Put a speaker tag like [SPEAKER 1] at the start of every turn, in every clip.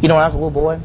[SPEAKER 1] You know, when I was a little boy,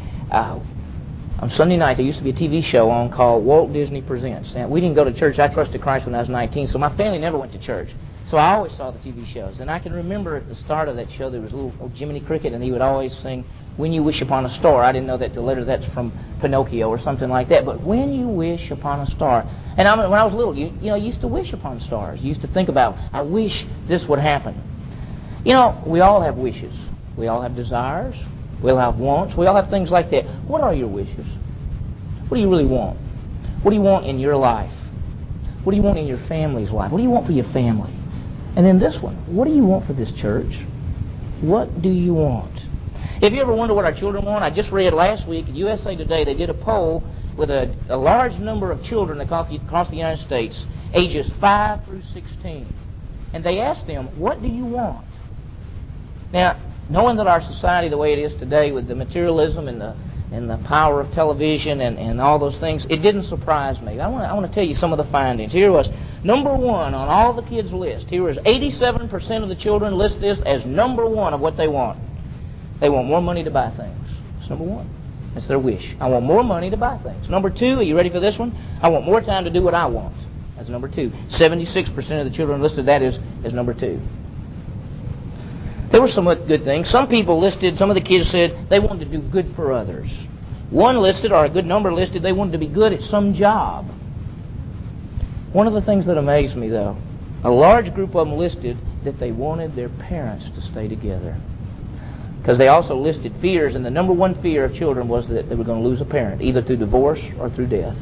[SPEAKER 1] on Sunday night, there used to be a TV show on called Walt Disney Presents. Now, we didn't go to church. I trusted Christ when I was 19, so my family never went to church. So I always saw the TV shows. And I can remember at the start of that show, there was a little old Jiminy Cricket, and he would always sing, "When You Wish Upon a Star." I didn't know that till later. That's from Pinocchio or something like that. But when you wish upon a star. And when I was little, you used to wish upon stars. You used to think about, I wish this would happen. You know, we all have wishes. We all have desires. We all have wants. We all have things like that. What are your wishes? What do you really want? What do you want in your life? What do you want in your family's life? What do you want for your family? And then this one, what do you want for this church? What do you want? If you ever wonder what our children want, I just read last week in USA Today, they did a poll with a large number of children across the United States, ages 5 through 16. And they asked them, what do you want? Now, knowing that our society the way it is today with the materialism and the power of television and all those things, it didn't surprise me. I want to tell you some of the findings. Here was number one on all the kids' list. Here was 87% of the children list this as number one of what they want. They want more money to buy things. That's number one. That's their wish. I want more money to buy things. Number two, are you ready for this one? I want more time to do what I want. That's number two. 76% of the children listed that as number two. There were some good things. Some of the kids said they wanted to do good for others. One listed, or a good number listed, they wanted to be good at some job. One of the things that amazed me, though, a large group of them listed that they wanted their parents to stay together. Because they also listed fears, and the number one fear of children was that they were going to lose a parent, either through divorce or through death.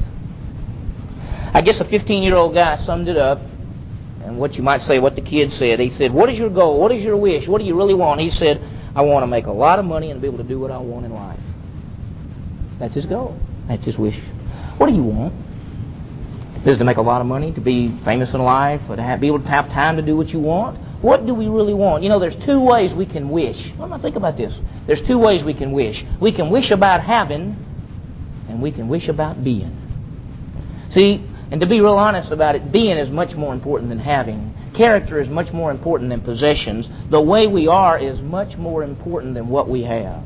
[SPEAKER 1] I guess a 15-year-old guy summed it up, and what you might say, what the kid said. He said, what is your goal? What is your wish? What do you really want? He said, I want to make a lot of money and be able to do what I want in life. That's his goal. That's his wish. What do you want? Is it to make a lot of money, to be famous in life, or to be able to have time to do what you want? What do we really want? You know, there's two ways we can wish. Well, now think about this. There's two ways we can wish. We can wish about having, and we can wish about being. See, and to be real honest about it, being is much more important than having. Character is much more important than possessions. The way we are is much more important than what we have.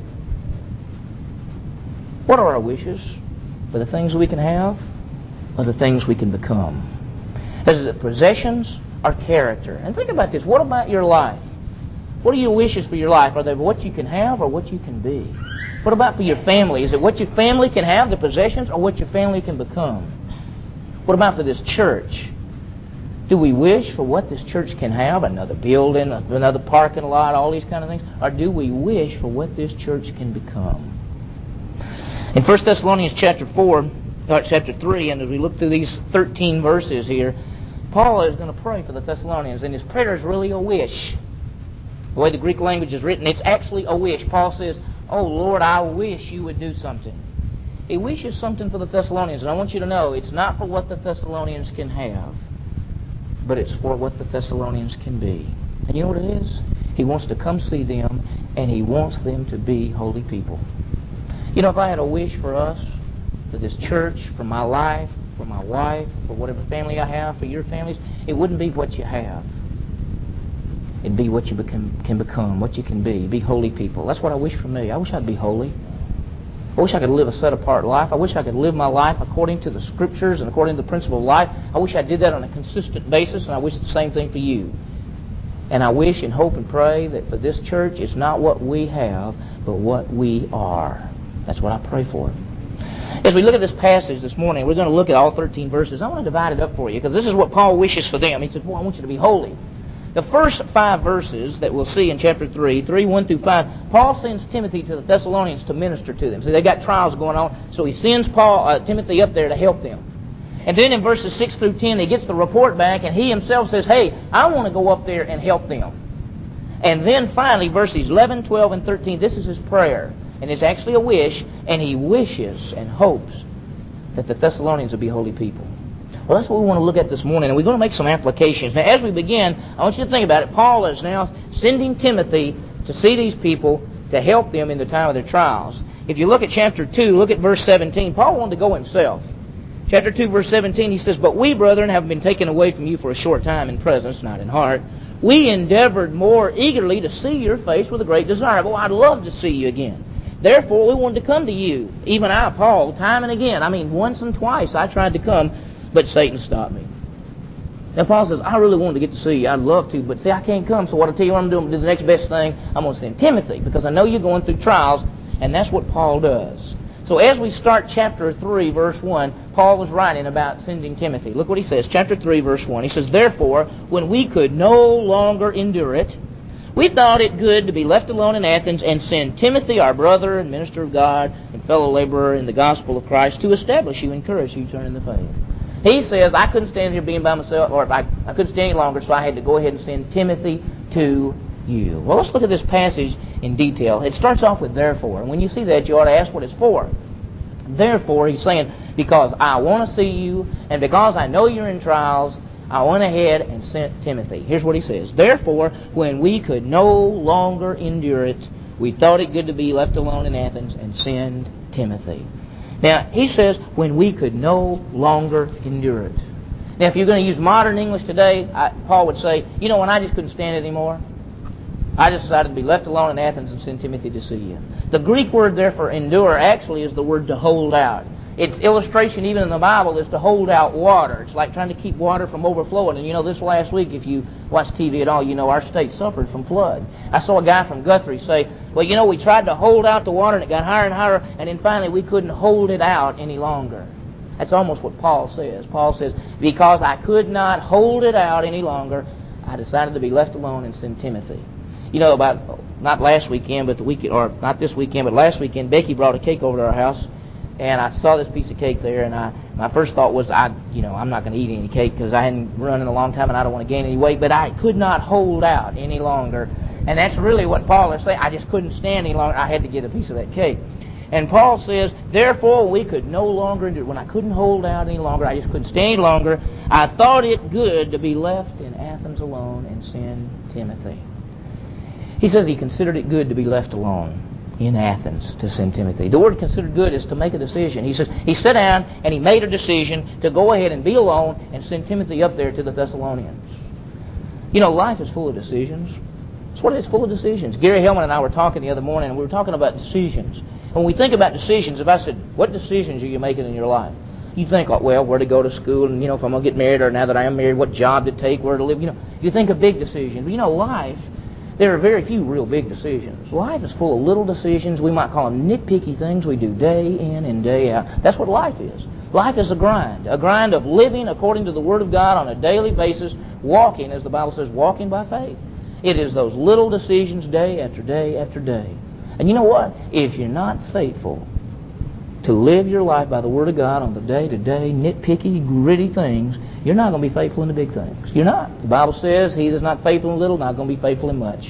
[SPEAKER 1] What are our wishes? For the things we can have, or the things we can become? Is it possessions or character? And think about this. What about your life? What are your wishes for your life? Are they what you can have or what you can be? What about for your family? Is it what your family can have, the possessions, or what your family can become? What about for this church? Do we wish for what this church can have? Another building, another parking lot, all these kind of things? Or do we wish for what this church can become? In 1 Thessalonians chapter 3, and as we look through these 13 verses here, Paul is going to pray for the Thessalonians, and his prayer is really a wish. The way the Greek language is written, it's actually a wish. Paul says, oh Lord, I wish you would do something. He wishes something for the Thessalonians, and I want you to know it's not for what the Thessalonians can have, but it's for what the Thessalonians can be. And you know what it is? He wants to come see them, and he wants them to be holy people. You know, if I had a wish for us, for this church, for my life, for my wife, for whatever family I have, for your families, it wouldn't be what you have. It'd be what you can become, what you can be. Be holy people. That's what I wish for me. I wish I'd be holy. I wish I could live a set-apart life. I wish I could live my life according to the Scriptures and according to the principle of life. I wish I did that on a consistent basis, and I wish the same thing for you. And I wish and hope and pray that for this church, it's not what we have, but what we are. That's what I pray for. As we look at this passage this morning, we're going to look at all 13 verses. I want to divide it up for you, because this is what Paul wishes for them. He says, boy, I want you to be holy. The first 5 verses that we'll see in chapter 3, 1 through 5, Paul sends Timothy to the Thessalonians to minister to them. See, they got trials going on, so he sends Timothy up there to help them. And then in verses 6 through 10, he gets the report back, and he himself says, hey, I want to go up there and help them. And then finally, verses 11, 12, and 13, this is his prayer. And it's actually a wish, and he wishes and hopes that the Thessalonians will be holy people. Well, that's what we want to look at this morning, and we're going to make some applications. Now, as we begin, I want you to think about it. Paul is now sending Timothy to see these people to help them in the time of their trials. If you look at chapter 2, look at verse 17. Paul wanted to go himself. Chapter 2, verse 17, he says, but we, brethren, have been taken away from you for a short time in presence, not in heart. We endeavored more eagerly to see your face with a great desire. Oh, I'd love to see you again. Therefore, we wanted to come to you. Even I, Paul, time and again. Once and twice I tried to come, but Satan stopped me. Now, Paul says, I really wanted to get to see you. I'd love to, but see, I can't come. So what I tell you what I'm doing, do the next best thing. I'm going to send Timothy, because I know you're going through trials, and that's what Paul does. So as we start chapter 3, verse 1, Paul was writing about sending Timothy. Look what he says, chapter 3, verse 1. He says, Therefore, when we could no longer endure it, we thought it good to be left alone in Athens and send Timothy, our brother and minister of God and fellow laborer in the gospel of Christ, to establish you, encourage you to turn in the faith. He says, I couldn't stand here being by myself, or I couldn't stand any longer, so I had to go ahead and send Timothy to you. Well, let's look at this passage in detail. It starts off with therefore, and when you see that, you ought to ask what it's for. Therefore, he's saying, because I want to see you, and because I know you're in trials, I went ahead and sent Timothy. Here's what he says. Therefore, when we could no longer endure it, we thought it good to be left alone in Athens and send Timothy. Now, he says, when we could no longer endure it. Now, if you're going to use modern English today, Paul would say, when I just couldn't stand it anymore, I just decided to be left alone in Athens and send Timothy to see you. The Greek word there for endure actually is the word to hold out. Its illustration even in the Bible is to hold out water. It's like trying to keep water from overflowing. And this last week, if you watch TV at all, our state suffered from flood. I saw a guy from Guthrie say, well, we tried to hold out the water and it got higher and higher, and then finally we couldn't hold it out any longer. That's almost what Paul says. Paul says, because I could not hold it out any longer, I decided to be left alone and send Timothy. About, not last weekend, but the weekend, or not this weekend, but last weekend, Becky brought a cake over to our house. And I saw this piece of cake there, and my first thought was, I'm not going to eat any cake because I hadn't run in a long time and I don't want to gain any weight. But I could not hold out any longer. And that's really what Paul is saying. I just couldn't stand any longer. I had to get a piece of that cake. And Paul says, therefore we could no longer endure. When I couldn't hold out any longer, I just couldn't stay any longer, I thought it good to be left in Athens alone and send Timothy. He says he considered it good to be left alone in Athens to send Timothy. The word considered good is to make a decision. He says he sat down and he made a decision to go ahead and be alone and send Timothy up there to the Thessalonians. Life is full of decisions. That's what it is, full of decisions. Gary Hellman and I were talking the other morning, and we were talking about decisions. When we think about decisions, if I said, what decisions are you making in your life? You think, where to go to school, and, if I'm going to get married, or now that I am married, what job to take, where to live. You think of big decisions. But, life, there are very few real big decisions. Life is full of little decisions. We might call them nitpicky things we do day in and day out. That's what life is. Life is a grind of living according to the Word of God on a daily basis, walking, as the Bible says, walking by faith. It is those little decisions day after day after day. And you know what? If you're not faithful to live your life by the Word of God on the day-to-day, nitpicky, gritty things, you're not going to be faithful in the big things. You're not. The Bible says, he that's not faithful in little, not going to be faithful in much.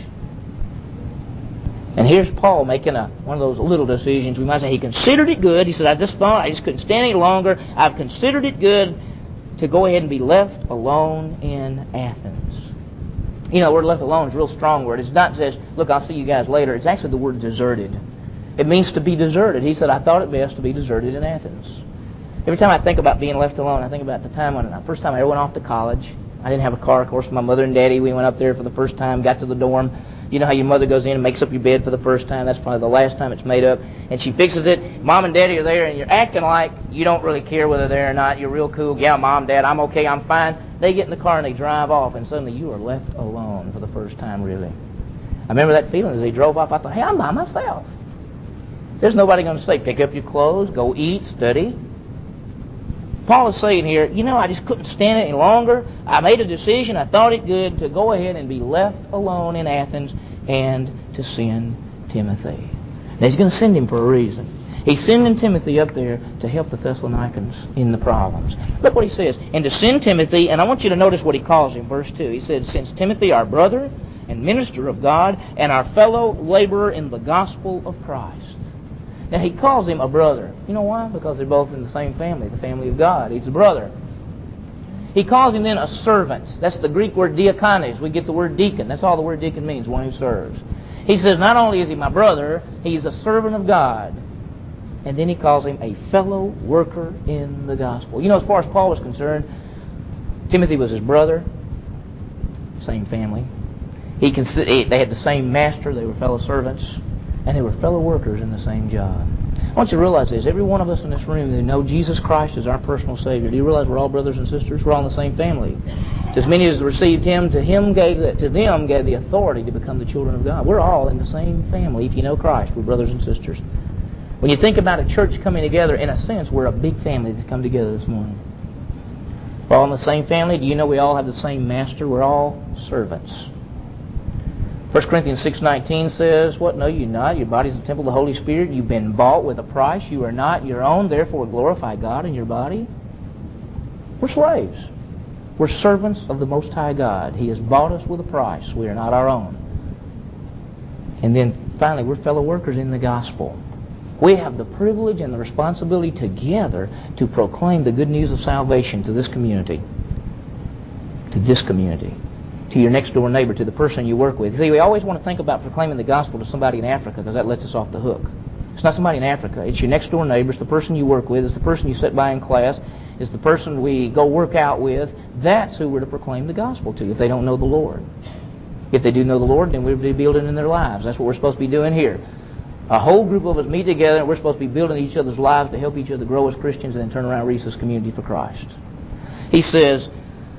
[SPEAKER 1] And here's Paul making one of those little decisions. We might say he considered it good. He said, I just couldn't stand any longer. I've considered it good to go ahead and be left alone in Athens. The word left alone is a real strong word. It's not just, look, I'll see you guys later. It's actually the word deserted. It means to be deserted. He said, I thought it best to be deserted in Athens. Every time I think about being left alone, I think about the time when the first time I ever went off to college. I didn't have a car, of course. My mother and daddy, we went up there for the first time, got to the dorm. You know how your mother goes in and makes up your bed for the first time? That's probably the last time it's made up. And she fixes it. Mom and daddy are there, and you're acting like you don't really care whether they're there or not. You're real cool. Yeah, Mom, Dad, I'm okay, I'm fine. They get in the car and they drive off, and suddenly you are left alone for the first time, really. I remember that feeling as they drove off. I thought, hey, I'm by myself. There's nobody going to say, pick up your clothes, go eat, study. Paul is saying here, I just couldn't stand it any longer. I made a decision. I thought it good to go ahead and be left alone in Athens and to send Timothy. Now, he's going to send him for a reason. He's sending Timothy up there to help the Thessalonians in the problems. Look what he says. And to send Timothy, and I want you to notice what he calls him, verse 2. He said, since Timothy, our brother and minister of God, and our fellow laborer in the gospel of Christ. Now, he calls him a brother. You know why? Because they're both in the same family, the family of God. He's a brother. He calls him then a servant. That's the Greek word diakones. We get the word deacon. That's all the word deacon means, one who serves. He says, not only is he my brother, he's a servant of God. And then he calls him a fellow worker in the gospel. As far as Paul was concerned, Timothy was his brother, same family. They had the same master. They were fellow servants. And they were fellow workers in the same job. I want you to realize this. Every one of us in this room who know Jesus Christ as our personal Savior, do you realize we're all brothers and sisters? We're all in the same family. To as many as received Him, to them gave the authority to become the children of God. We're all in the same family. If you know Christ, we're brothers and sisters. When you think about a church coming together, in a sense, we're a big family that's come together this morning. We're all in the same family. Do you know we all have the same master? We're all servants. 1 Corinthians 6:19 says, what? No, you're not. Your body's the temple of the Holy Spirit. You've been bought with a price. You are not your own. Therefore, glorify God in your body. We're slaves. We're servants of the Most High God. He has bought us with a price. We are not our own. And then, finally, we're fellow workers in the gospel. We have the privilege and the responsibility together to proclaim the good news of salvation to this community. To this community. To your next door neighbor, to the person you work with. See, we always want to think about proclaiming the gospel to somebody in Africa because that lets us off the hook. It's not somebody in Africa. It's your next door neighbor. It's the person you work with. It's the person you sit by in class. It's the person we go work out with. That's who we're to proclaim the gospel to if they don't know the Lord. If they do know the Lord, then we're to be building in their lives. That's what we're supposed to be doing here. A whole group of us meet together and we're supposed to be building each other's lives to help each other grow as Christians and then turn around and reach this community for Christ. He says,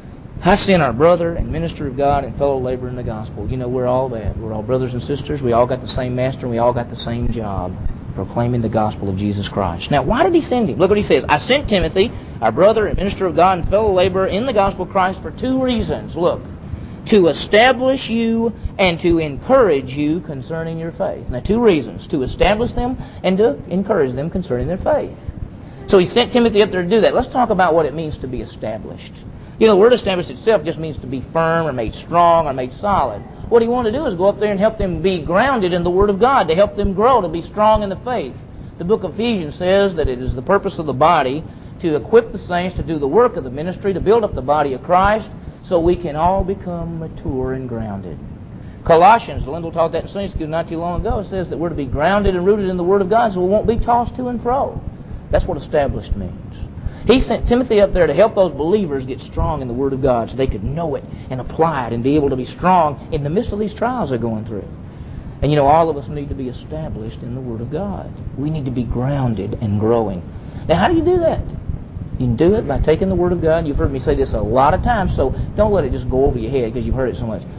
[SPEAKER 1] I send our brother and minister of God and fellow laborer in the gospel. You know, we're all that. We're all brothers and sisters. We all got the same master and we all got the same job, proclaiming the gospel of Jesus Christ. Now, why did he send him? Look what he says. I sent Timothy, our brother and minister of God and fellow laborer in the gospel of Christ for 2 reasons. Look. To establish you and to encourage you concerning your faith. Now, 2 reasons. To establish them and to encourage them concerning their faith. So he sent Timothy up there to do that. Let's talk about what it means to be established. You know, the word established itself just means to be firm or made strong or made solid. What he wanted to do is go up there and help them be grounded in the Word of God, to help them grow, to be strong in the faith. The book of Ephesians says that it is the purpose of the body to equip the saints to do the work of the ministry, to build up the body of Christ, so we can all become mature and grounded. Colossians, Lindell taught that in Sunday school not too long ago. It says that we're to be grounded and rooted in the Word of God so we won't be tossed to and fro. That's what established means. He sent Timothy up there to help those believers get strong in the Word of God so they could know it and apply it and be able to be strong in the midst of these trials they're going through. And you know, all of us need to be established in the Word of God. We need to be grounded and growing. Now, how do you do that? You can do it by taking the Word of God. You've heard me say this a lot of times, so don't let it just go over your head because you've heard it so much.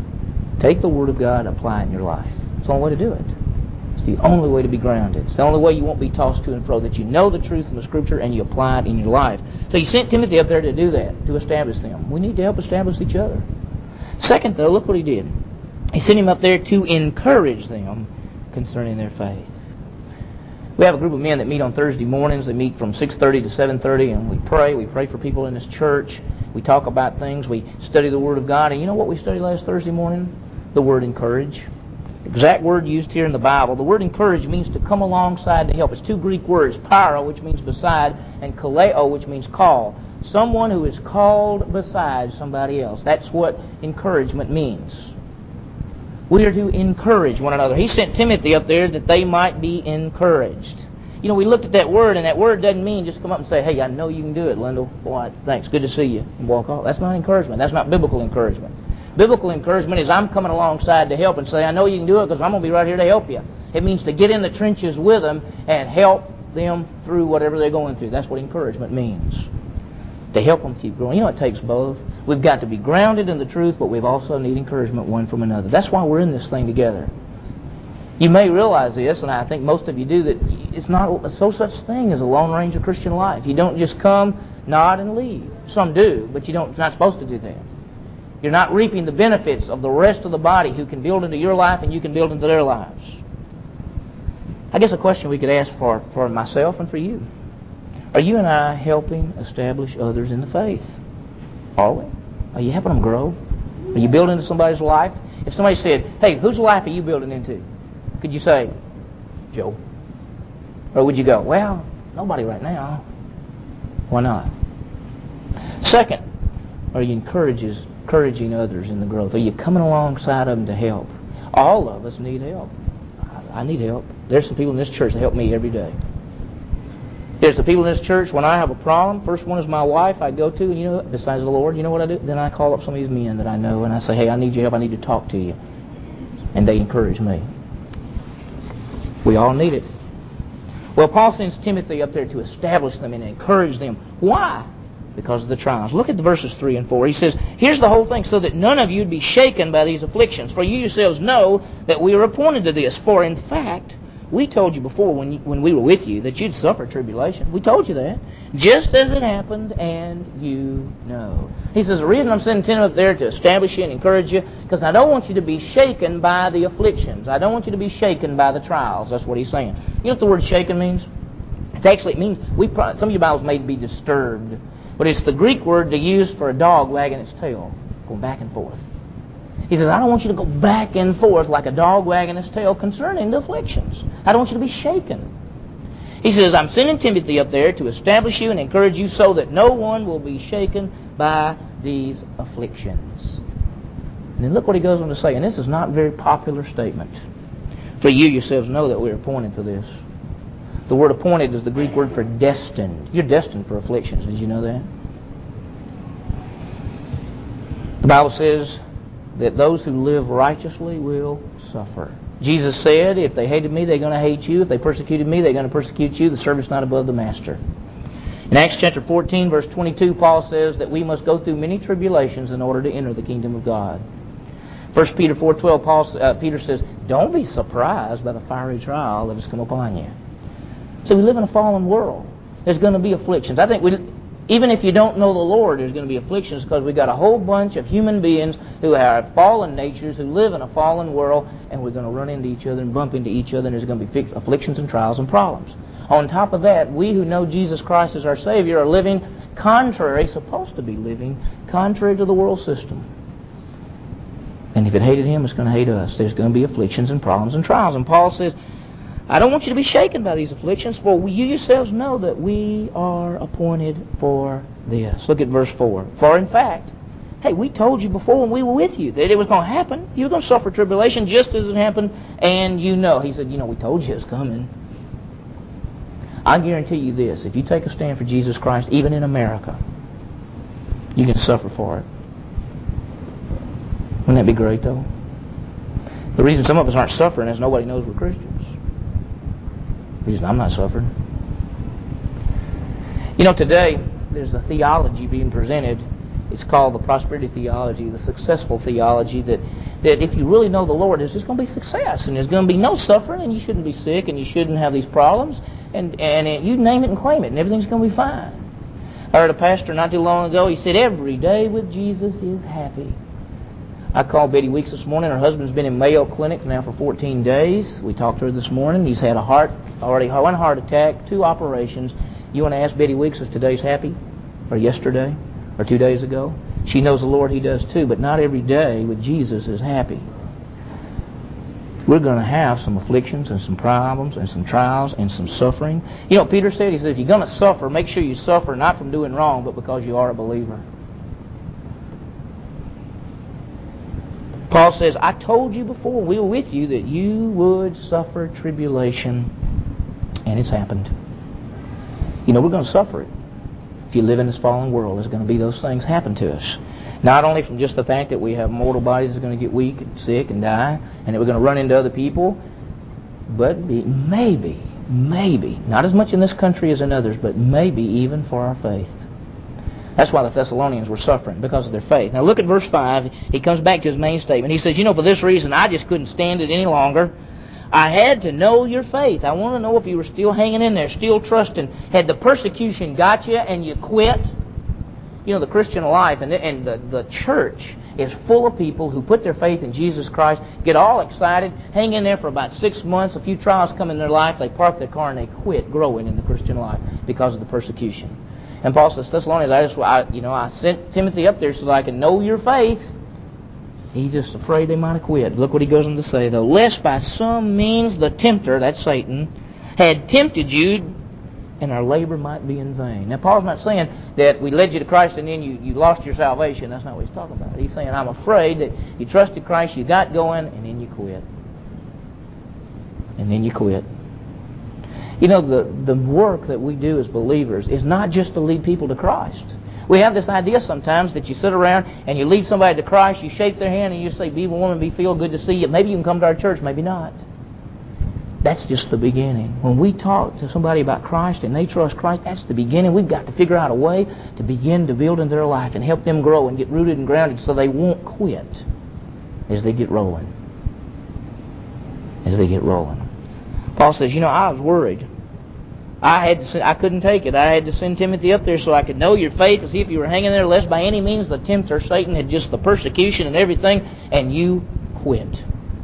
[SPEAKER 1] Take the Word of God and apply it in your life. It's the only way to do it. It's the only way to be grounded. It's the only way you won't be tossed to and fro, that you know the truth from the Scripture and you apply it in your life. So he sent Timothy up there to do that, to establish them. We need to help establish each other. Second, though, look what he did. He sent him up there to encourage them concerning their faith. We have a group of men that meet on Thursday mornings. They meet from 6:30 to 7:30, and we pray. We pray for people in this church. We talk about things. We study the Word of God. And you know what we studied last Thursday morning? The word encourage. The exact word used here in the Bible. The word encourage means to come alongside to help. It's 2 Greek words, para, which means beside, and kaleo, which means call. Someone who is called beside somebody else. That's what encouragement means. We are to encourage one another. He sent Timothy up there that they might be encouraged. You know, we looked at that word, and that word doesn't mean just come up and say, hey, I know you can do it, Lindell. Boy, thanks. Good to see you. And walk off. That's not encouragement. That's not biblical encouragement. Biblical encouragement is I'm coming alongside to help and say, I know you can do it because I'm going to be right here to help you. It means to get in the trenches with them and help them through whatever they're going through. That's what encouragement means. To help them keep growing. You know, it takes both. We've got to be grounded in the truth, but we've also need encouragement one from another. That's why we're in this thing together. You may realize this, and I think most of you do, that it's not so such thing as a Lone Ranger Christian life. You don't just come, nod, and leave. Some do, but you're not supposed to do that. You're not reaping the benefits of the rest of the body who can build into your life and you can build into their lives. I guess a question we could ask for myself and for you. Are you and I helping establish others in the faith? Are we? Are you helping them grow? Are you building into somebody's life? If somebody said, hey, whose life are you building into? Could you say, Joe? Or would you go, well, nobody right now. Why not? Second, are you encouraging others in the growth? Are you coming alongside of them to help? All of us need help. I need help. There's some people in this church that help me every day. There's the people in this church, when I have a problem, first one is my wife I go to, and you know, besides the Lord, you know what I do? Then I call up some of these men that I know, and I say, hey, I need your help, I need to talk to you. And they encourage me. We all need it. Well, Paul sends Timothy up there to establish them and encourage them. Why? Because of the trials. Look at the verses 3 and 4. He says, here's the whole thing, so that none of you would be shaken by these afflictions. For you yourselves know that we are appointed to this. For in fact, we told you before when we were with you that you'd suffer tribulation. We told you that. Just as it happened, and you know. He says, the reason I'm sending Timothy up there to establish you and encourage you, because I don't want you to be shaken by the afflictions. I don't want you to be shaken by the trials. That's what he's saying. You know what the word shaken means? It means, some of your Bibles may be disturbed. But it's the Greek word they use for a dog wagging its tail, going back and forth. He says, I don't want you to go back and forth like a dog wagging its tail concerning the afflictions. I don't want you to be shaken. He says, I'm sending Timothy up there to establish you and encourage you so that no one will be shaken by these afflictions. And then look what he goes on to say, and this is not a very popular statement. For you yourselves know that we're appointed for this. The word appointed is the Greek word for destined. You're destined for afflictions. Did you know that? The Bible says that those who live righteously will suffer. Jesus said, if they hated me, they're going to hate you. If they persecuted me, they're going to persecute you. The servant's not above the master. In Acts chapter 14, verse 22, Paul says that we must go through many tribulations in order to enter the kingdom of God. 1 Peter 4:12, Peter says, don't be surprised by the fiery trial that has come upon you. So we live in a fallen world. There's going to be afflictions. I think even if you don't know the Lord, there's going to be afflictions because we've got a whole bunch of human beings who have fallen natures, who live in a fallen world, and we're going to run into each other and bump into each other, and there's going to be afflictions and trials and problems. On top of that, we who know Jesus Christ as our Savior are living supposed to be living contrary to the world system. And if it hated Him, it's going to hate us. There's going to be afflictions and problems and trials. And Paul says, I don't want you to be shaken by these afflictions, for you yourselves know that we are appointed for this. Look at verse 4. For in fact, hey, we told you before when we were with you that it was going to happen. You were going to suffer tribulation just as it happened, and you know. He said, we told you it's coming. I guarantee you this. If you take a stand for Jesus Christ, even in America, you can suffer for it. Wouldn't that be great, though? The reason some of us aren't suffering is nobody knows we're Christians. The reason I'm not suffering. Today there's a theology being presented. It's called the prosperity theology, the successful theology, that if you really know the Lord, there's just going to be success, and there's going to be no suffering, and you shouldn't be sick, and you shouldn't have these problems, and you name it and claim it, and everything's going to be fine. I heard a pastor not too long ago, he said, every day with Jesus is happy. I called Betty Weeks this morning. Her husband's been in Mayo Clinic now for 14 days. We talked to her this morning. He's had one heart attack, 2 operations. You want to ask Betty Weeks if today's happy? Or yesterday? Or 2 days ago? She knows the Lord, he does too, but not every day with Jesus is happy. We're going to have some afflictions and some problems and some trials and some suffering. Peter said, he said, if you're going to suffer, make sure you suffer not from doing wrong, but because you are a believer. Paul says, I told you before we were with you that you would suffer tribulation, and it's happened. We're going to suffer it. If you live in this fallen world, there's going to be those things happen to us. Not only from just the fact that we have mortal bodies that's going to get weak and sick and die, and that we're going to run into other people, but maybe, not as much in this country as in others, but maybe even for our faith. That's why the Thessalonians were suffering, because of their faith. Now look at verse 5. He comes back to his main statement. He says, for this reason I just couldn't stand it any longer. I had to know your faith. I want to know if you were still hanging in there, still trusting. Had the persecution got you and you quit? The Christian life and the church is full of people who put their faith in Jesus Christ, get all excited, hang in there for about 6 months, a few trials come in their life, they park their car and they quit growing in the Christian life because of the persecution. And Paul says, Thessalonians, I sent Timothy up there so that I can know your faith. He's just afraid they might have quit. Look what he goes on to say, though. Lest by some means the tempter, that's Satan, had tempted you, and our labor might be in vain. Now, Paul's not saying that we led you to Christ and then you lost your salvation. That's not what he's talking about. He's saying, I'm afraid that you trusted Christ, you got going, and then you quit. And then you quit. The work that we do as believers is not just to lead people to Christ. We have this idea sometimes that you sit around and you lead somebody to Christ, you shake their hand and you say, be a woman, be filled, good to see you. Maybe you can come to our church, maybe not. That's just the beginning. When we talk to somebody about Christ and they trust Christ, that's the beginning. We've got to figure out a way to begin to build in their life and help them grow and get rooted and grounded so they won't quit as they get rolling. As they get rolling. Paul says, I was worried. I couldn't take it. I had to send Timothy up there so I could know your faith to see if you were hanging there, lest by any means the tempter, Satan, had just the persecution and everything, and you quit.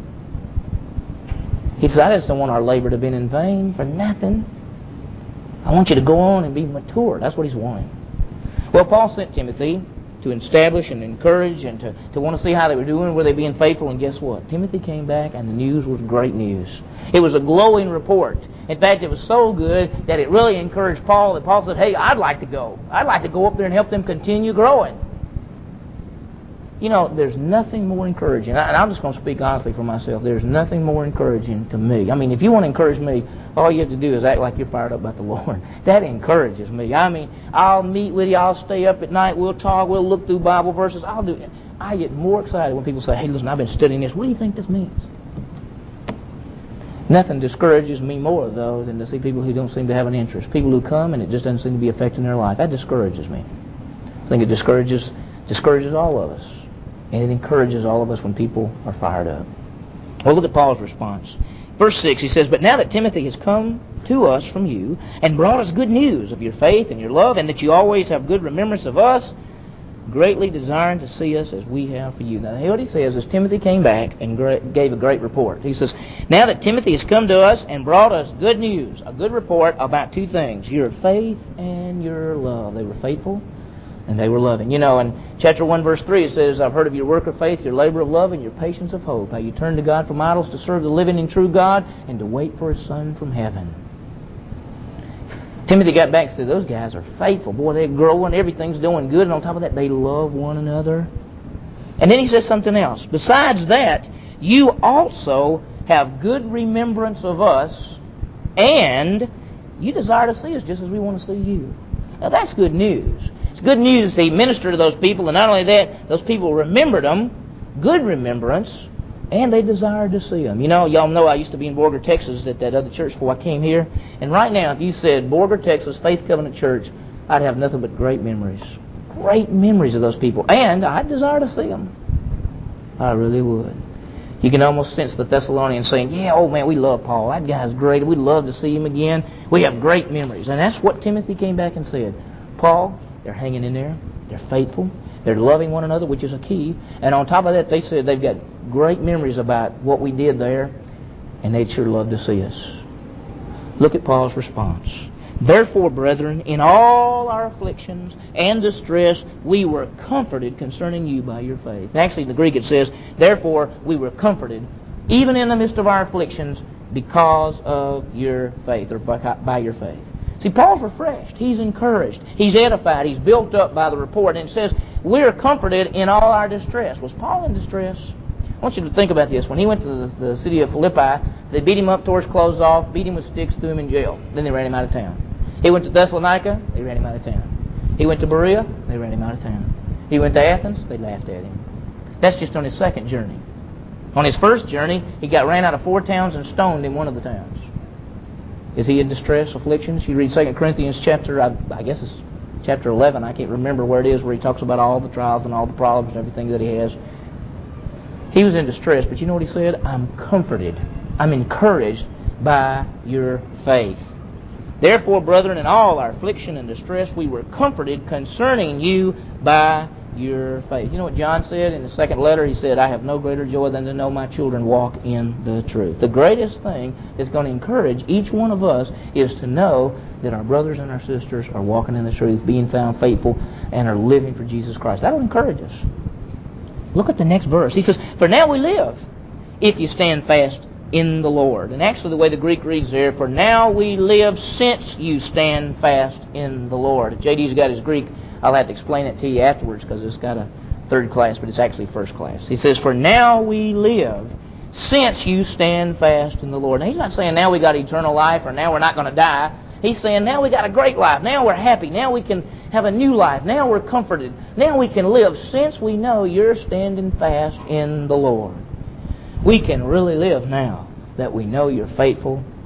[SPEAKER 1] He says, I just don't want our labor to have been in vain for nothing. I want you to go on and be mature. That's what he's wanting. Well, Paul sent Timothy to establish and encourage and to want to see how they were doing, were they being faithful, and guess what? Timothy came back and the news was great news. It was a glowing report. In fact, it was so good that it really encouraged Paul that Paul said, hey, I'd like to go. I'd like to go up there and help them continue growing. There's nothing more encouraging. And I'm just going to speak honestly for myself. There's nothing more encouraging to me. If you want to encourage me, all you have to do is act like you're fired up about the Lord. That encourages me. I'll meet with you. I'll stay up at night. We'll talk. We'll look through Bible verses. I'll do it. I get more excited when people say, hey, listen, I've been studying this. What do you think this means? Nothing discourages me more, though, than to see people who don't seem to have an interest. People who come and it just doesn't seem to be affecting their life. That discourages me. I think it discourages all of us. And it encourages all of us when people are fired up. Well, look at Paul's response. Verse 6, he says, but now that Timothy has come to us from you and brought us good news of your faith and your love, and that you always have good remembrance of us, greatly desiring to see us as we have for you. Now, what he says is Timothy came back and gave a great report. He says, now that Timothy has come to us and brought us good news, a good report about two things, your faith and your love. They were faithful and they were loving. In chapter 1, verse 3, it says, I've heard of your work of faith, your labor of love, and your patience of hope, how you turn to God from idols to serve the living and true God and to wait for His Son from heaven. Timothy got back and said, those guys are faithful. Boy, they're growing. Everything's doing good. And on top of that, they love one another. And then he says something else. Besides that, you also have good remembrance of us, and you desire to see us just as we want to see you. Now, that's good news. It's good news to minister to those people, and not only that, those people remembered them, good remembrance, and they desired to see them. Y'all know I used to be in Borger, Texas at that other church before I came here. And right now, if you said Borger, Texas, Faith Covenant Church, I'd have nothing but great memories. Great memories of those people. And I'd desire to see them. I really would. You can almost sense the Thessalonians saying, yeah, oh man, we love Paul. That guy's great. We'd love to see him again. We have great memories. And that's what Timothy came back and said. Paul, they're hanging in there. They're faithful. They're loving one another, which is a key. And on top of that, they said they've got great memories about what we did there, and they'd sure love to see us. Look at Paul's response. Therefore, brethren, in all our afflictions and distress, we were comforted concerning you by your faith. Actually, in the Greek it says, therefore, we were comforted, even in the midst of our afflictions, because of your faith, or by your faith. See, Paul's refreshed. He's encouraged. He's edified. He's built up by the report. And it says, we're comforted in all our distress. Was Paul in distress? I want you to think about this. When he went to the city of Philippi, they beat him up, tore his clothes off, beat him with sticks, threw him in jail. Then they ran him out of town. He went to Thessalonica, they ran him out of town. He went to Berea, they ran him out of town. He went to Athens, they laughed at him. That's just on his second journey. On his first journey, he got ran out of 4 towns and stoned in one of the towns. Is he in distress, afflictions? You read 2 Corinthians chapter, I guess it's chapter 11. I can't remember where it is, where he talks about all the trials and all the problems and everything that he has. He was in distress, but you know what he said? I'm comforted. I'm encouraged by your faith. Therefore, brethren, in all our affliction and distress, we were comforted concerning you by your faith. You know what John said in the second letter? He said, I have no greater joy than to know my children walk in the truth. The greatest thing that's going to encourage each one of us is to know that our brothers and our sisters are walking in the truth, being found faithful, and are living for Jesus Christ. That'll encourage us. Look at the next verse. He says, for now we live, if you stand fast in the Lord. And actually the way the Greek reads there, for now we live since you stand fast in the Lord. If JD's got his Greek, I'll have to explain it to you afterwards because it's got a third class, but it's actually first class. He says, for now we live since you stand fast in the Lord. Now he's not saying now we got eternal life or now we're not going to die. He's saying now we got a great life. Now we're happy. Now we can have a new life. Now we're comforted. Now we can live since we know you're standing fast in the Lord. We can really live now that we know you're faithful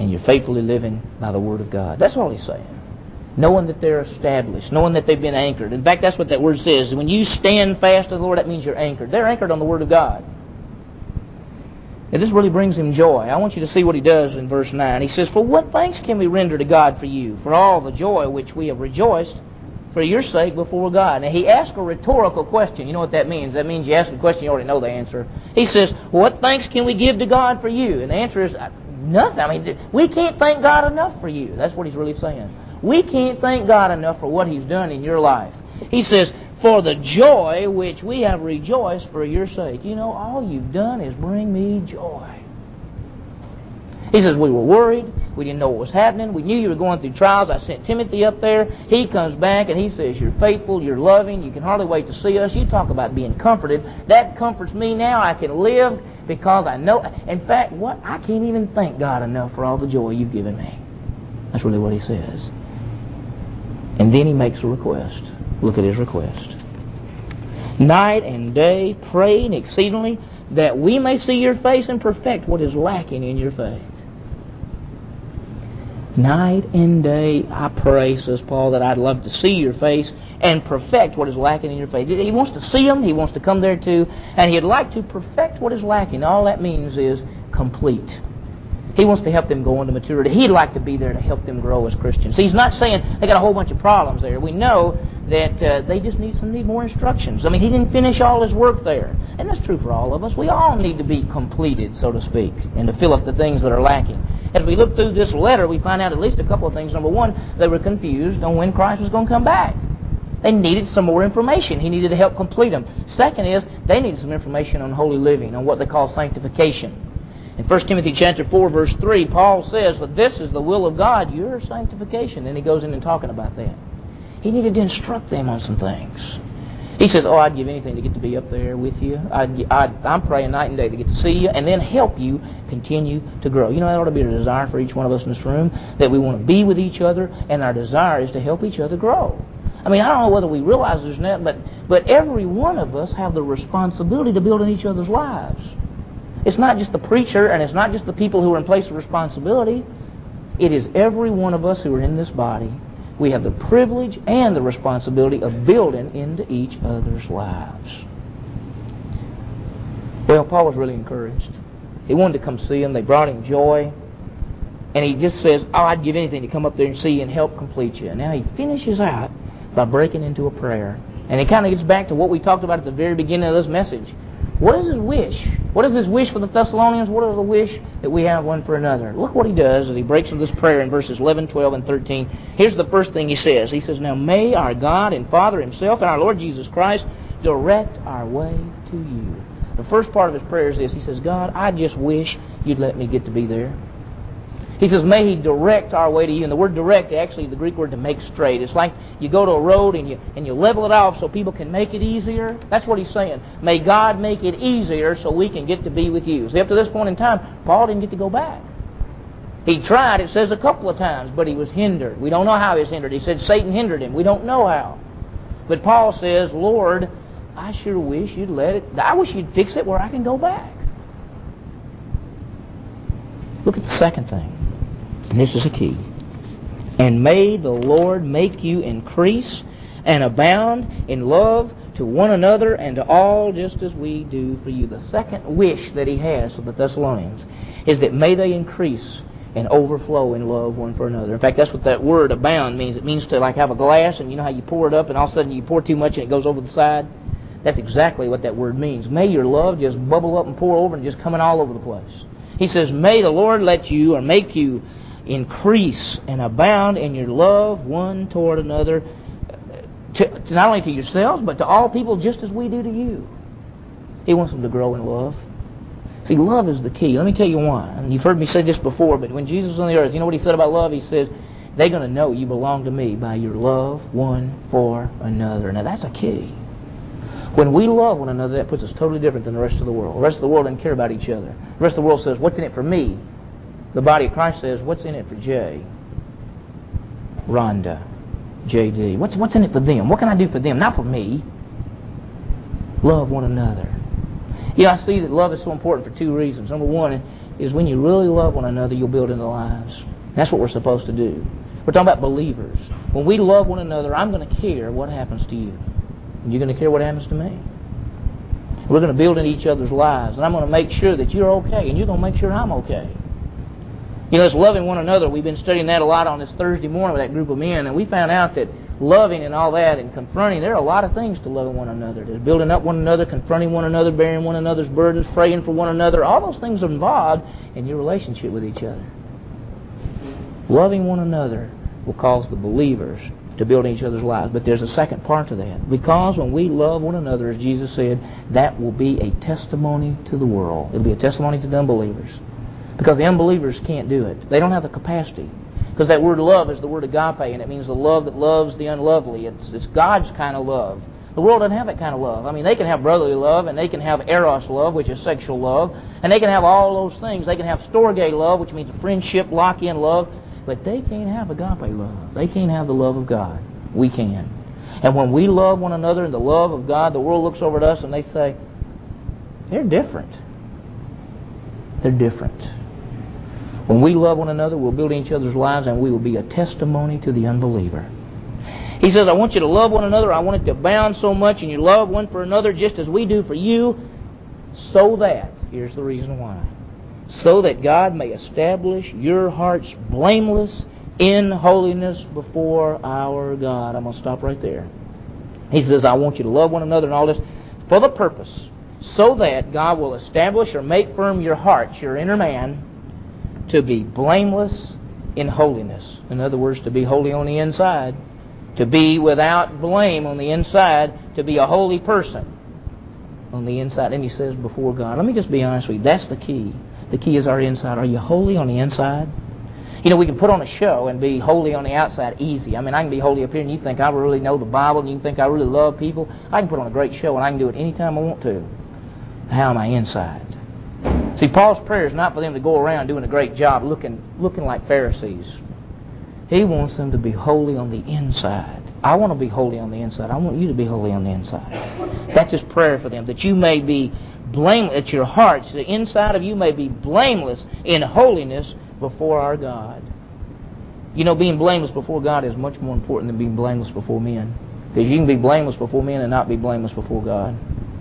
[SPEAKER 1] and you're faithfully living by the Word of God. That's all he's saying. Knowing that they're established, knowing that they've been anchored. In fact, that's what that word says. When you stand fast to the Lord, that means you're anchored. They're anchored on the Word of God. And this really brings him joy. I want you to see what he does in verse 9. He says, "For what thanks can we render to God for you, for all the joy which we have rejoiced for your sake before God?" Now, he asks a rhetorical question. You know what that means? That means you ask a question, you already know the answer. He says, "What thanks can we give to God for you?" And the answer is, nothing. I mean, we can't thank God enough for you. That's what he's really saying. We can't thank God enough for what he's done in your life. He says, "For the joy which we have rejoiced for your sake." You know, all you've done is bring me joy. He says, we were worried. We didn't know what was happening. We knew you were going through trials. I sent Timothy up there. He comes back and he says, "You're faithful, you're loving, you can hardly wait to see us." You talk about being comforted. That comforts me now. I can live because I know. In fact, I can't even thank God enough for all the joy you've given me. That's really what he says. And then he makes a request. Look at his request. "Night and day praying exceedingly that we may see your face and perfect what is lacking in your faith." Night and day I pray, says Paul, that I'd love to see your face and perfect what is lacking in your faith. He wants to see them. He wants to come there too. And he'd like to perfect what is lacking. All that means is complete. He wants to help them go into maturity. He'd like to be there to help them grow as Christians. He's not saying they got a whole bunch of problems there. We know that they just need more instructions. I mean, he didn't finish all his work there. And that's true for all of us. We all need to be completed, so to speak, and to fill up the things that are lacking. As we look through this letter, we find out at least a couple of things. Number one, they were confused on when Christ was going to come back. They needed some more information. He needed to help complete them. Second is, they needed some information on holy living, on what they call sanctification. In 1 Timothy chapter 4, verse 3, Paul says, "But this is the will of God, your sanctification." And he goes in and talking about that. He needed to instruct them on some things. He says, "I'd give anything to get to be up there with you. I'm praying night and day to get to see you and then help you continue to grow." You know, that ought to be a desire for each one of us in this room, that we want to be with each other, and our desire is to help each other grow. I mean, I don't know whether we realize there's not, but every one of us have the responsibility to build in each other's lives. It's not just the preacher, and it's not just the people who are in place of responsibility. It is every one of us who are in this body. We have the privilege and the responsibility of building into each other's lives. Well, Paul was really encouraged. He wanted to come see them. They brought him joy. And he just says, "I'd give anything to come up there and see you and help complete you." And now he finishes out by breaking into a prayer. And it kind of gets back to what we talked about at the very beginning of this message. What is his wish? What is his wish for the Thessalonians? What is the wish that we have one for another? Look what he does as he breaks into this prayer in verses 11, 12, and 13. Here's the first thing he says. He says, "Now may our God and Father himself and our Lord Jesus Christ direct our way to you." The first part of his prayer is this. He says, "God, I just wish you'd let me get to be there." He says, may he direct our way to you. And the word direct, actually the Greek word to make straight. It's like you go to a road and you level it off so people can make it easier. That's what he's saying. May God make it easier so we can get to be with you. See, up to this point in time, Paul didn't get to go back. He tried, it says, a couple of times, but he was hindered. We don't know how he was hindered. He said Satan hindered him. We don't know how. But Paul says, "Lord, I sure wish you'd I wish you'd fix it where I can go back." Look at the second thing. And this is a key. "And may the Lord make you increase and abound in love to one another and to all, just as we do for you." The second wish that he has for the Thessalonians is that may they increase and overflow in love one for another. In fact, that's what that word abound means. It means to like have a glass, and you know how you pour it up and all of a sudden you pour too much and it goes over the side? That's exactly what that word means. May your love just bubble up and pour over and just coming all over the place. He says, may the Lord let you or make you increase and abound in your love one toward another, to not only to yourselves, but to all people, just as we do to you. He wants them to grow in love. See, love is the key. Let me tell you why. And you've heard me say this before, but when Jesus was on the earth, you know what he said about love? He said, they're going to know you belong to me by your love one for another. Now, that's a key. When we love one another, that puts us totally different than the rest of the world. The rest of the world doesn't care about each other. The rest of the world says, what's in it for me? The body of Christ says, what's in it for Jay, Rhonda, JD? What's in it for them? What can I do for them? Not for me. Love one another. Yeah, I see that love is so important for two reasons. Number one, is when you really love one another, you'll build into lives. That's what we're supposed to do. We're talking about believers. When we love one another, I'm going to care what happens to you. And you're going to care what happens to me. We're going to build into each other's lives. And I'm going to make sure that you're okay. And you're going to make sure I'm okay. You know, it's loving one another. We've been studying that a lot on this Thursday morning with that group of men. And we found out that loving and all that and confronting, there are a lot of things to loving one another. There's building up one another, confronting one another, bearing one another's burdens, praying for one another. All those things are involved in your relationship with each other. Loving one another will cause the believers to build in each other's lives. But there's a second part to that. Because when we love one another, as Jesus said, that will be a testimony to the world. It'll be a testimony to the unbelievers. Because the unbelievers can't do it. They don't have the capacity. Because that word love is the word agape, and it means the love that loves the unlovely. It's God's kind of love. The world doesn't have that kind of love. I mean, they can have brotherly love, and they can have eros love, which is sexual love, and they can have all those things. They can have storge love, which means a friendship, lock-in love, but they can't have agape love. They can't have the love of God. We can. And when we love one another in the love of God, the world looks over at us and they say, they're different. They're different. When we love one another, we'll build in each other's lives, and we will be a testimony to the unbeliever. He says, I want you to love one another. I want it to abound so much, and you love one for another just as we do for you, so that, here's the reason why, so that God may establish your hearts blameless in holiness before our God. I'm going to stop right there. He says, I want you to love one another and all this for the purpose, so that God will establish or make firm your hearts, your inner man, to be blameless in holiness. In other words, to be holy on the inside. To be without blame on the inside. To be a holy person on the inside. And he says, before God. Let me just be honest with you. That's the key. The key is our inside. Are you holy on the inside? You know, we can put on a show and be holy on the outside easy. I mean, I can be holy up here and you think I really know the Bible and you think I really love people. I can put on a great show and I can do it anytime I want to. How am I inside? See, Paul's prayer is not for them to go around doing a great job looking like Pharisees. He wants them to be holy on the inside. I want to be holy on the inside. I want you to be holy on the inside. That's his prayer for them, that you may be blameless, that your hearts, the inside of you may be blameless in holiness before our God. You know, being blameless before God is much more important than being blameless before men. Because you can be blameless before men and not be blameless before God.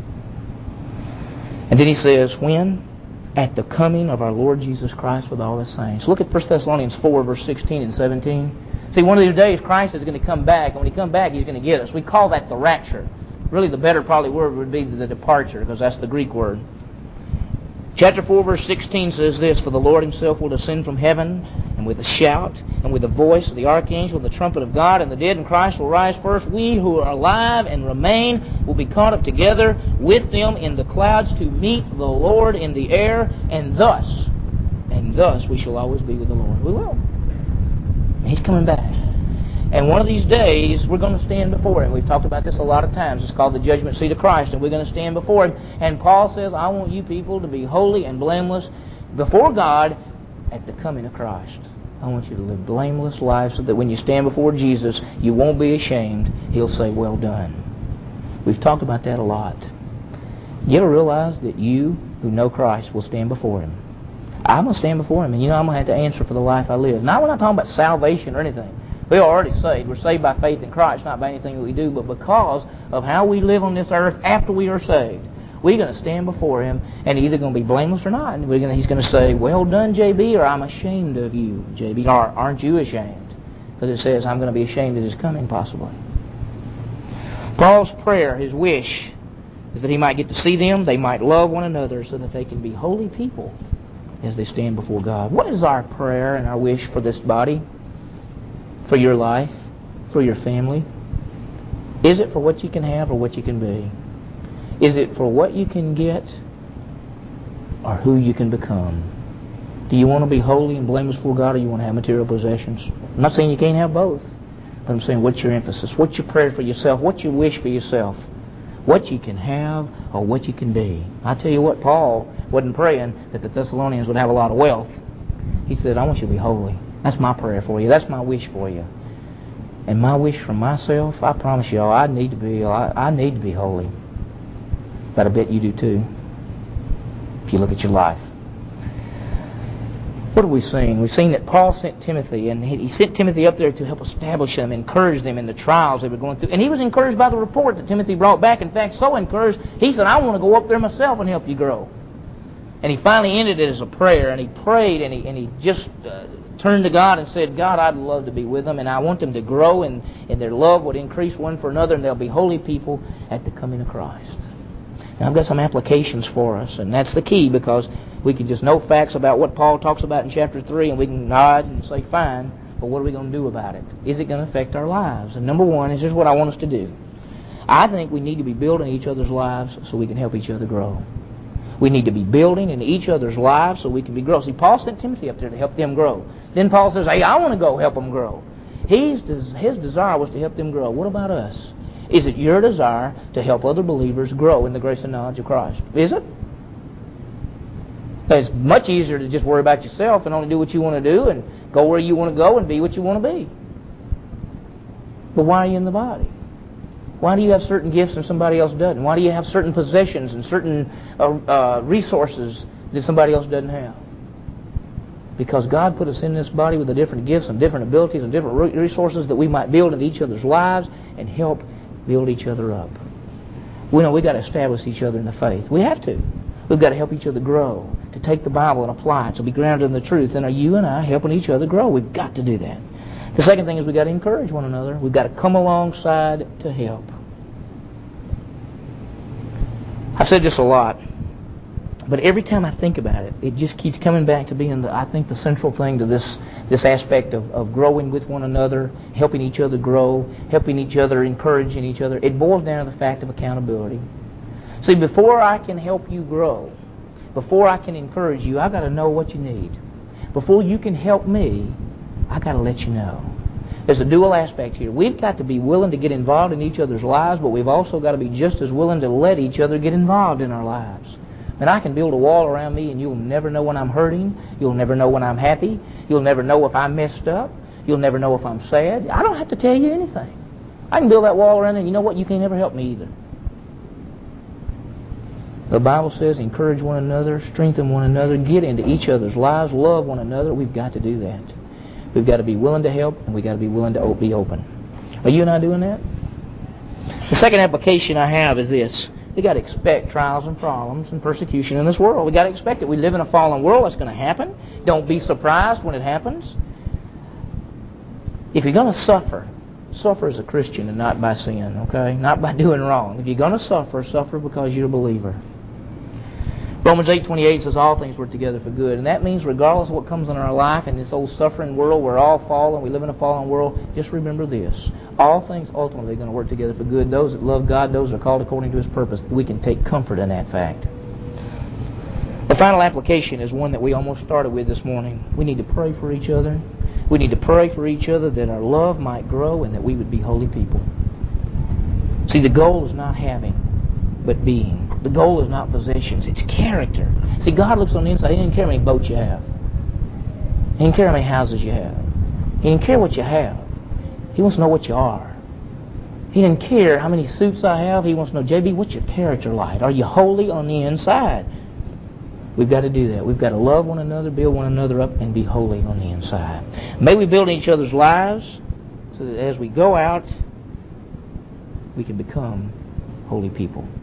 [SPEAKER 1] And then he says, when? At the coming of our Lord Jesus Christ with all his saints. Look at 1 Thessalonians 4, verse 16 and 17. See, one of these days Christ is going to come back, and when he comes back, he's going to get us. We call that the rapture. Really, the better probably word would be the departure, because that's the Greek word. Chapter 4, verse 16 says this, For the Lord himself will descend from heaven, and with a shout, and with the voice of the archangel, and the trumpet of God, and the dead in Christ will rise first. We who are alive and remain will be caught up together with them in the clouds to meet the Lord in the air, and thus we shall always be with the Lord. We will. He's coming back. And one of these days, we're going to stand before him. We've talked about this a lot of times. It's called the judgment seat of Christ, and we're going to stand before him. And Paul says, I want you people to be holy and blameless before God at the coming of Christ. I want you to live blameless lives so that when you stand before Jesus, you won't be ashamed. He'll say, well done. We've talked about that a lot. You ever realize that you who know Christ will stand before him? I'm going to stand before him, and I'm going to have to answer for the life I live. Now, we're not talking about salvation or anything. We're already saved. We're saved by faith in Christ, not by anything that we do, but because of how we live on this earth after we are saved. We're going to stand before him, and either going to be blameless or not. And he's going to say, well done, JB, or I'm ashamed of you, JB. Or aren't you ashamed? Because it says I'm going to be ashamed at his coming, possibly. Paul's prayer, his wish, is that he might get to see them, they might love one another, so that they can be holy people as they stand before God. What is our prayer and our wish for this body? For your life? For your family? Is it for what you can have or what you can be? Is it for what you can get or who you can become? Do you want to be holy and blameless before God, or you want to have material possessions? I'm not saying you can't have both, but I'm saying what's your emphasis? What's your prayer for yourself? What's your wish for yourself? What you can have or what you can be? I tell you what, Paul wasn't praying that the Thessalonians would have a lot of wealth. He said, I want you to be holy. That's my prayer for you. That's my wish for you. And my wish for myself, I promise you all, I need to be holy. But I bet you do too, if you look at your life. What have we seen? We've seen that Paul sent Timothy, and he sent Timothy up there to help establish them, encourage them in the trials they were going through. And he was encouraged by the report that Timothy brought back. In fact, so encouraged, he said, I want to go up there myself and help you grow. And he finally ended it as a prayer, and he prayed, and he just turned to God and said, God, I'd love to be with them, and I want them to grow, and their love would increase one for another, and they'll be holy people at the coming of Christ. Now, I've got some applications for us, and that's the key, because we can just know facts about what Paul talks about in chapter 3, and we can nod and say, fine, but what are we going to do about it? Is it going to affect our lives? And number one is just what I want us to do. I think we need to be building each other's lives so we can help each other grow. We need to be building in each other's lives so we can be grow. See, Paul sent Timothy up there to help them grow. Then Paul says, hey, I want to go help them grow. His desire was to help them grow. What about us? Is it your desire to help other believers grow in the grace and knowledge of Christ? Is it? It's much easier to just worry about yourself and only do what you want to do and go where you want to go and be what you want to be. But why are you in the body? Why do you have certain gifts and somebody else doesn't? Why do you have certain possessions and certain resources that somebody else doesn't have? Because God put us in this body with the different gifts and different abilities and different resources that we might build in each other's lives and help build each other up. We know we've got to establish each other in the faith. We have to. We've got to help each other grow, to take the Bible and apply it, so be grounded in the truth. And are you and I helping each other grow? We've got to do that. The second thing is we've got to encourage one another. We've got to come alongside to help. I've said this a lot, but every time I think about it, it just keeps coming back to being, I think, the central thing to this aspect of growing with one another, helping each other grow, helping each other, encouraging each other. It boils down to the fact of accountability. See, before I can help you grow, before I can encourage you, I've got to know what you need. Before you can help me, I've got to let you know. There's a dual aspect here. We've got to be willing to get involved in each other's lives, but we've also got to be just as willing to let each other get involved in our lives. And I can build a wall around me, and you'll never know when I'm hurting. You'll never know when I'm happy. You'll never know if I'm messed up. You'll never know if I'm sad. I don't have to tell you anything. I can build that wall around there, and you know what? You can't ever help me either. The Bible says encourage one another, strengthen one another, get into each other's lives, love one another. We've got to do that. We've got to be willing to help, and we've got to be willing to be open. Are you and I doing that? The second application I have is this. We've got to expect trials and problems and persecution in this world. We've got to expect it. We live in a fallen world. That's going to happen. Don't be surprised when it happens. If you're going to suffer as a Christian and not by sin, okay? Not by doing wrong. If you're going to suffer because you're a believer. Romans 8:28 says all things work together for good. And that means regardless of what comes in our life in this old suffering world, we're all fallen, we live in a fallen world, just remember this. All things ultimately are going to work together for good. Those that love God, those that are called according to His purpose. We can take comfort in that fact. The final application is one that we almost started with this morning. We need to pray for each other. We need to pray for each other that our love might grow and that we would be holy people. See, the goal is not having, but being. The goal is not possessions, it's character. See, God looks on the inside. He doesn't care how many boats you have. He doesn't care how many houses you have. He doesn't care what you have. He wants to know what you are. He doesn't care how many suits I have. He wants to know, JB, what's your character like? Are you holy on the inside? We've got to do that. We've got to love one another, build one another up, and be holy on the inside. May we build each other's lives so that as we go out, we can become holy people.